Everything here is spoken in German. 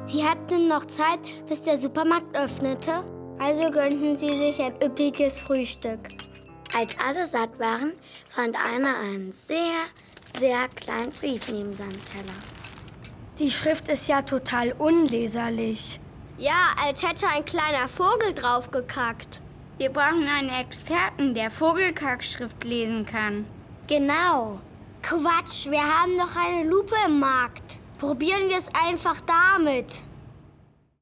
Sie hatten noch Zeit, bis der Supermarkt öffnete, also gönnten sie sich ein üppiges Frühstück. Als alle satt waren, fand Anna einen sehr, sehr kleinen Brief neben seinem Teller. Die Schrift ist ja total unleserlich. Ja, als hätte ein kleiner Vogel drauf gekackt. Wir brauchen einen Experten, der Vogelkackschrift lesen kann. Genau. Quatsch, wir haben doch eine Lupe im Markt. Probieren wir es einfach damit.